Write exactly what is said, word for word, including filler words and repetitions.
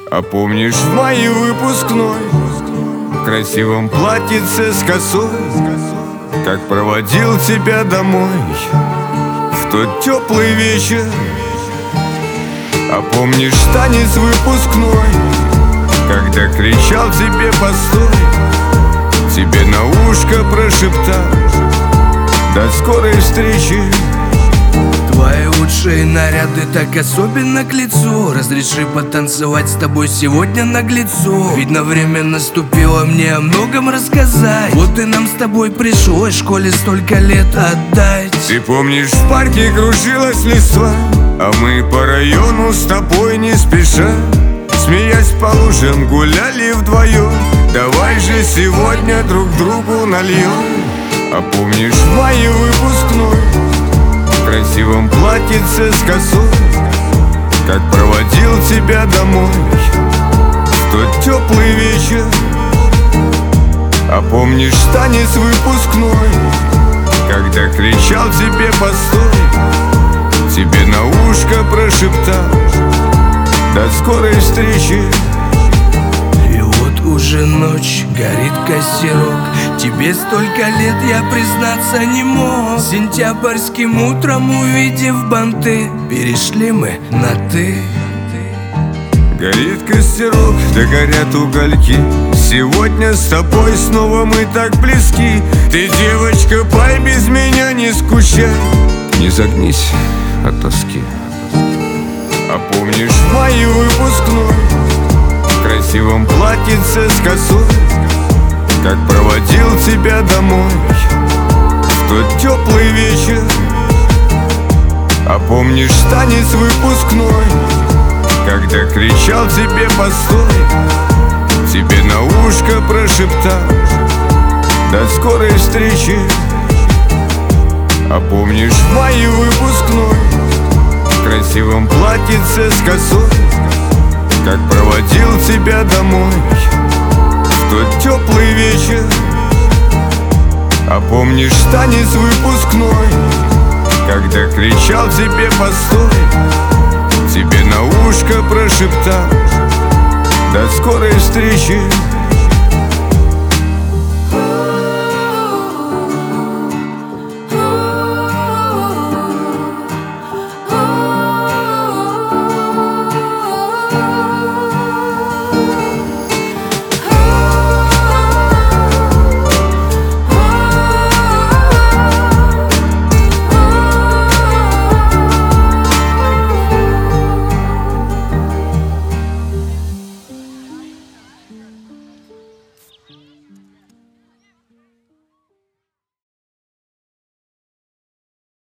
А помнишь в мае выпускной, в красивом платьице с косой, как проводил тебя домой в тот теплый вечер? А помнишь танец выпускной, когда кричал тебе постой, тебе на ушко прошептал: до скорой встречи. Твои лучшие наряды так особенно к лицу. Разреши потанцевать с тобой сегодня наглецу. Видно, время наступило мне о многом рассказать. Вот и нам с тобой пришлось в школе столько лет отдать. Ты помнишь, в парке кружилась листва, а мы по району с тобой не спеша, смеясь по лужам, гуляли вдвоем. Давай же сегодня друг другу нальем. А помнишь в мае выпускной, в красивом платьице с косой, как проводил тебя домой в тот теплый вечер? А помнишь танец выпускной, когда кричал тебе постой, тебе на ушко прошептал: до скорой встречи. И вот уже ночь, горит костерок. Тебе столько лет, я признаться не мог. Сентябрьским утром, увидев банты, перешли мы на «ты». Горит костерок, да горят угольки. Сегодня с тобой снова мы так близки. Ты, девочка, пой, без меня не скучай, не загнись от тоски. А помнишь в мае выпускной, в красивом платьице с косой, как проводил тебя домой в тот теплый вечер? А помнишь танец выпускной, когда кричал тебе постой, тебе на ушко прошептал: до скорой встречи. А помнишь в мае выпускной, в красивом платьице с косой, как проводил тебя домой в тот теплый вечер? А помнишь танец выпускной, когда кричал тебе постой, тебе на ушко прошептал: до скорой встречи.